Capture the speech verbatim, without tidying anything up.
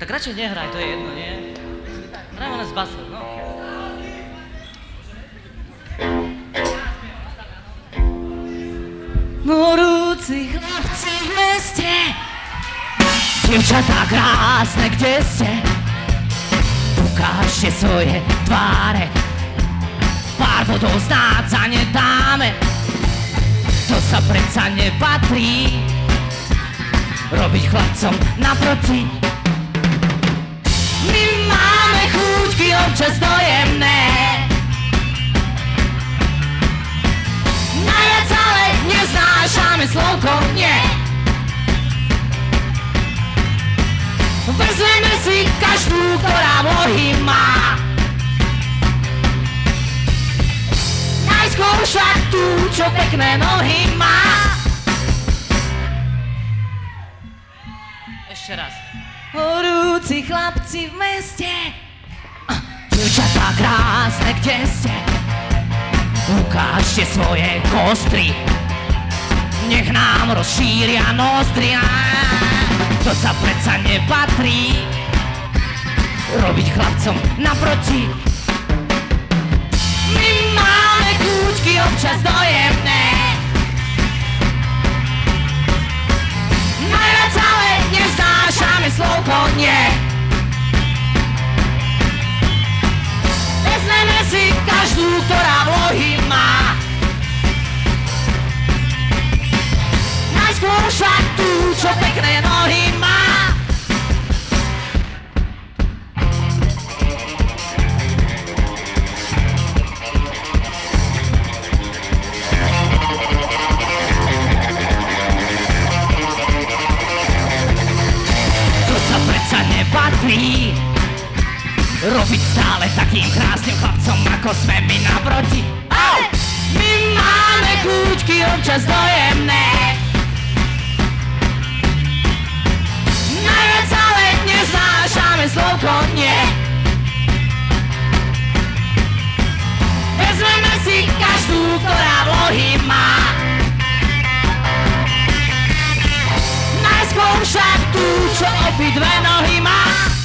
Tak radšej nehraj, to je jedno, nie? Hrajme na zbase, no. Morúci chlapci v meste, dievčatá krásne, kde ste? Ukážte svoje tváre, pár bodov snáď sa nedáme. To sa predsa nepatrí, robiť chlapcom naproti. My máme chúťky občas dojemné, najviac ale neznášame slovko nie. Vezmeme si každú, ktorá vlohy má, najskôr však tú, čo pekné nohy má. Ešte raz. Horúci chlapci v meste, dievčatá krásne, kde ste? Ukážte svoje kostry, nech nám rozšíria nozdry. To sa predsa nepatrí, robiť chlapcom naproti. My máme kúčky občas dojemné, najviac ale neznášame slovko nie. Vezmeme si každú, ktorá vlohy má, najskôr však tú, čo pekné nohy má. To sa predsa nepatrí, robiť stále takým krásnym chlapcom, ako sme my naproti. Au! My máme kľúčky občas dojemné, najviac ale neznášame slovko nie. Vezmeme si každú, ktorá vlohy má, najskôr však tú, čo obidve nohy má.